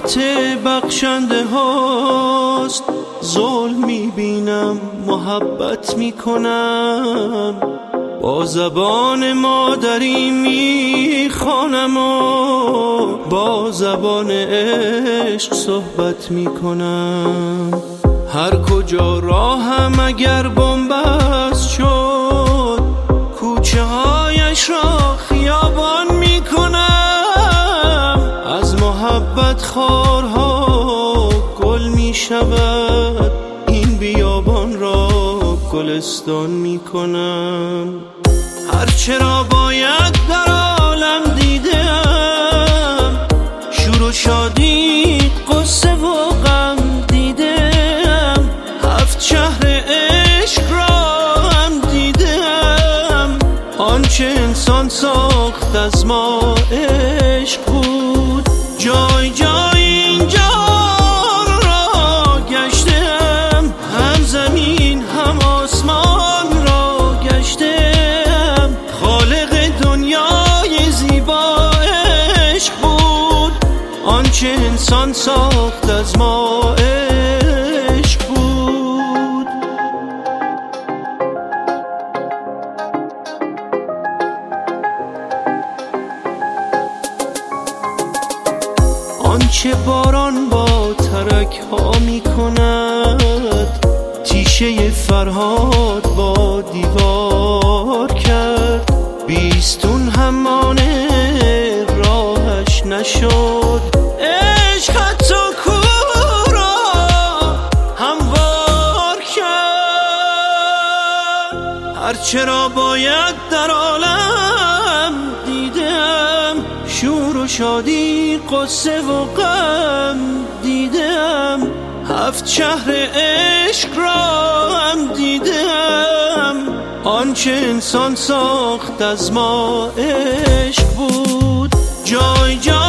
رحمت بخشنده هاست. ظلم میبینم محبت میکنم، با زبان مادری میخوانم و با زبان عشق صحبت میکنم. هر کجا راهم اگر بنبست شد، کوچه هایش را خیابان میکنم. از محبت خارها گل میشود، این بیابان را گلستان میکنم. هرچه را باید در عالم دیدم، شور و شادی قصه و غم دیدم. هفت شهر عشق را هم دیدم، آنچه انسان ساخت از ما عشق بود. جای جای این جهان را گشتم، هم زمین هم آسمان را گشتم. خالق دنیای زیبا عشق بود، آنچه انسان ساخت از ما عشق بود. آنچه باران با ترک ها می کند، تیشه فرهاد با دیوار کرد. بیستون همانه راهش نشد، عشق حتی کوه را هموار کرد. هرچه را باید در عالم دیدم، شور و شادی قصه و غم دیدم. هفت شهر عشق را هم دیدم، آنچه انسان ساخت از ما عشق بود. جای جای